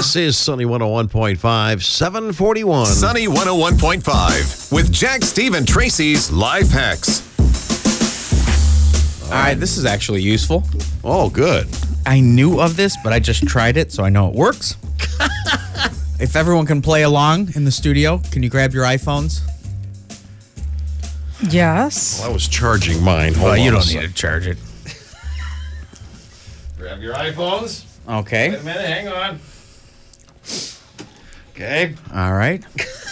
This is Sunny 101.5, 741. Sunny 101.5 with Jack, Steve, and Tracy's Life Hacks. All right, this is actually useful. Oh, good. I knew of this, but I just tried it, so I know it works. If everyone can play along in the studio, can you grab your iPhones? Yes. Well, I was charging mine. Hold Well, you on a don't need sec. to charge it. Grab your iPhones. Okay. Wait a minute, hang on. Okay. All right.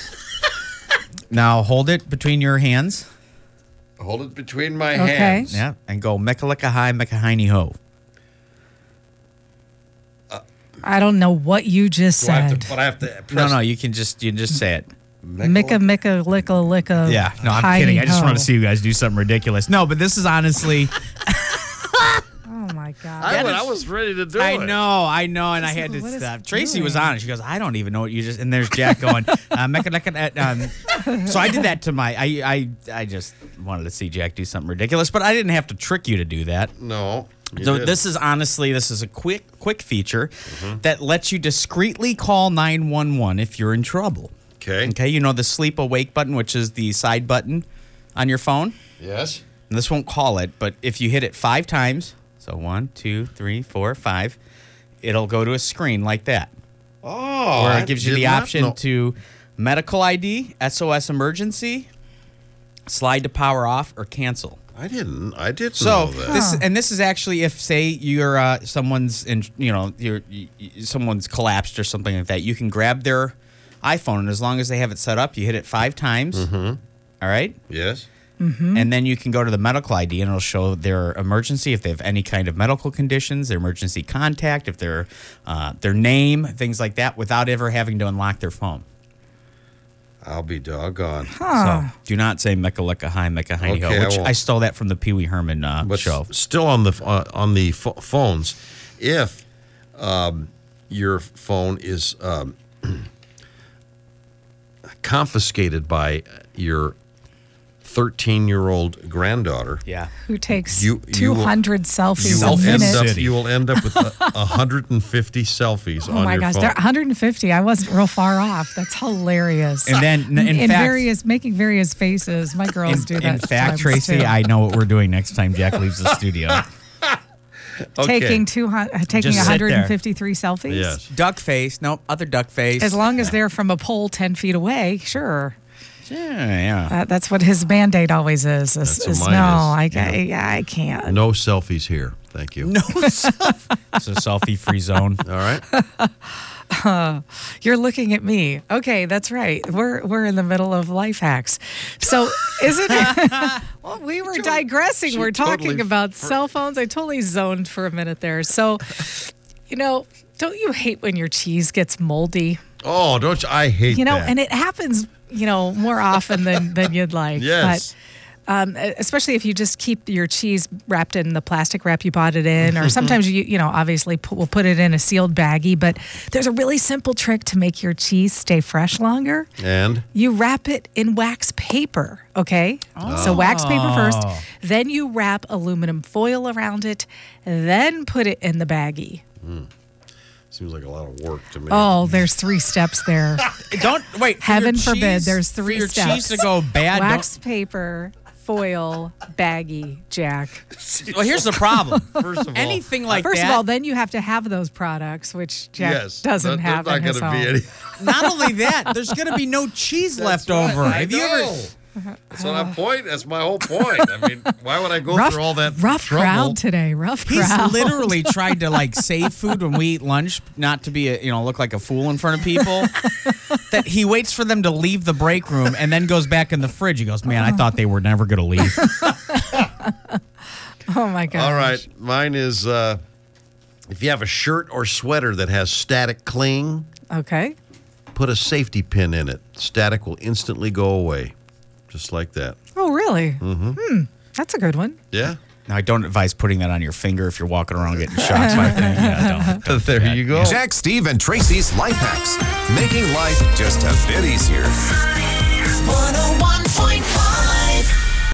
Now hold it between your hands. Hold it between my Okay. hands. Yeah, and go mecca hi, mecca hiney ho. I don't know what you just Do I have said. to, but I have to press. No, you just say it. Micka, licka, licka. Yeah, no, I'm hi, kidding. I just ho. want to see you guys do something ridiculous. No, but this is honestly. Oh my God. I was ready to do I it. know, and I had to What is stop. it Tracy was doing? on it. She goes, I don't even know what you just. And there's Jack going, mecca, lecca, so I did that to my. I just wanted to see Jack do something ridiculous, but I didn't have to trick you to do that. No. you So didn't. this is a quick feature that lets you discreetly call 911 if you're in trouble. Okay. Okay, you know the sleep awake button, which is the side button on your phone. Yes. And this won't call it, but if you hit it 5 times, so 1, 2, 3, 4, 5, it'll go to a screen like that, Oh. where I it gives you did the not option know. to medical ID, SOS emergency, slide to power off, or cancel. I didn't know So that. this is actually if say you're someone's in someone's collapsed or something like that, you can grab their iPhone, and as long as they have it set up, you hit it 5 times. All right, Yes. and then you can go to the medical ID, and it'll show their emergency if they have any kind of medical conditions, their emergency contact, if their name, things like that, without ever having to unlock their phone. I'll be doggone. So do not say mecca lecca hi mecca hiney Okay, ho, I which won't. I stole that from the Pee Wee Herman But show. still on the phones, if your phone is confiscated by your 13-year-old granddaughter, Yeah. Who takes You will- 200 selfies a end minute? up, City. you will end up with 150 selfies Oh on my your gosh, phone. they're 150. I wasn't real far off. That's hilarious. And then, in fact, making various faces. My girls do that. in fact, times, Tracy, too. I know what we're doing next time Jack leaves the studio. Okay. taking Just sit there. 153 selfies. Yes. Duck face. Nope, other duck face. As long as they're from a pole 10 feet away, sure. Yeah. That's what his Band-Aid always is. That's is what no, mine is. I can't. No selfies here. Thank you. No selfie. It's a selfie-free zone. All right. You're looking at me. Okay, that's right. We're in the middle of life hacks. So isn't it? Well, we were digressing. she We're talking totally about cell phones. I totally zoned for a minute there. So, don't you hate when your cheese gets moldy? Oh, don't you? I hate that. And it happens, more often than you'd like. Yes. But especially if you just keep your cheese wrapped in the plastic wrap you bought it in, or sometimes you obviously we'll put it in a sealed baggie. But there's a really simple trick to make your cheese stay fresh longer. And You wrap it in wax paper, okay? So wax paper first, then you wrap aluminum foil around it, then put it in the baggie. seems like a lot of work to me. Oh, there's 3 steps there. Don't wait. for Heaven your forbid, cheese- there's for 3 your steps. cheese to go bad. Wax paper, foil, baggie, Jack. Well, here's the problem. First of all, Anything like First that. of all, then you have to have those products, which Jack yes, doesn't that- have there's in not his gonna home. be any. Not only that, there's going to be no cheese left That's over. right. I Have you ever? know. That's what I'm point. That's my whole point. I mean, why would I go Rough, through all that rough trouble? crowd today. Rough He's crowd. literally tried to save food when we eat lunch, not to be look like a fool in front of people. That he waits for them to leave the break room and then goes back in the fridge. He goes, "Man, I thought they were never going to leave." Oh my god. All right, mine is if you have a shirt or sweater that has static cling, Okay. put a safety pin in it. Static will instantly go away, just like that. Oh really? Mm-hmm. That's a good one. Yeah. Now, I don't advise putting that on your finger if you're walking around getting shocked by things. Yeah, don't do There that. you go. Jack, Steve, and Tracy's Life Hacks. Making life just a bit easier. 101.5